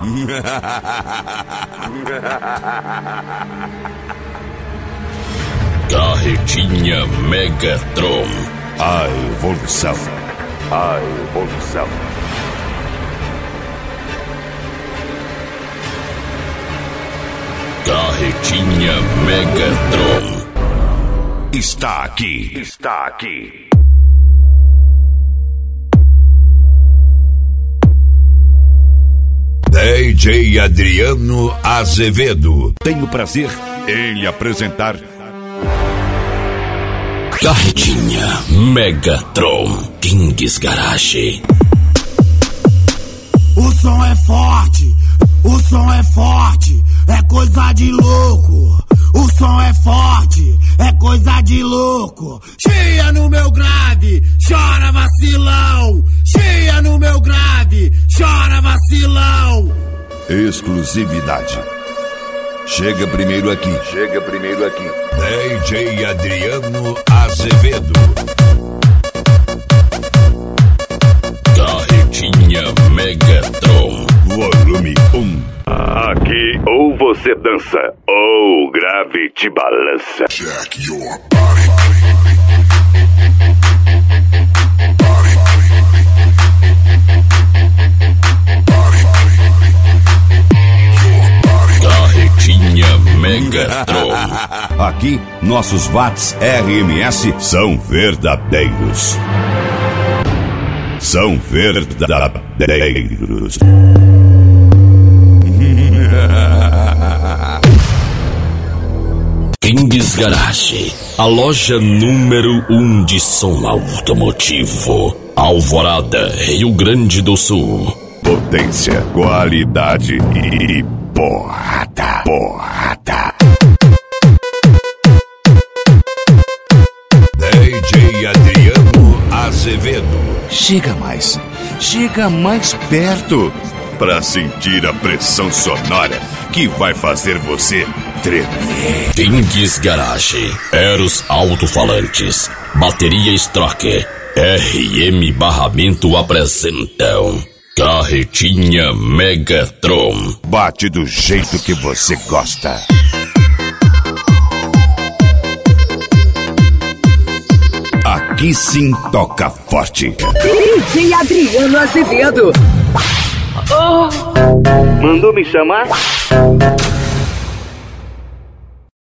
Carretinha Megatron. A evolução. A evolução. Carretinha Megatron. Está aqui. Está aqui. DJ Adriano Azevedo. Tenho prazer em lhe apresentar Carretinha Megatron Kings Garage. O som é forte, o som é forte, é coisa de louco. O som é forte, é coisa de louco. Cheia no meu grave, chora vacilão. Cheia no meu grave, chora vacilão. Exclusividade. Chega primeiro aqui. Chega primeiro aqui. DJ Adriano Azevedo. Carretinha Megatron. Volume 1. Aqui ou você dança ou o grave te balança. Jack your body. Carretinha Megatron. Aqui, nossos watts RMS são verdadeiros. São verdadeiros. Kings Garage, a loja número 1 de som automotivo. Alvorada, Rio Grande do Sul. Potência, qualidade e porrada. Porrada. DJ Adriano Azevedo. Chega mais perto pra sentir a pressão sonora que vai fazer você tremer. Kings Garage, Eros Alto-Falantes, Bateria Stroker, RM Barramento apresentam Carretinha Megatron. Bate do jeito que você gosta. Aqui sim toca forte. DJ Adriano Azevedo. Mandou me chamar?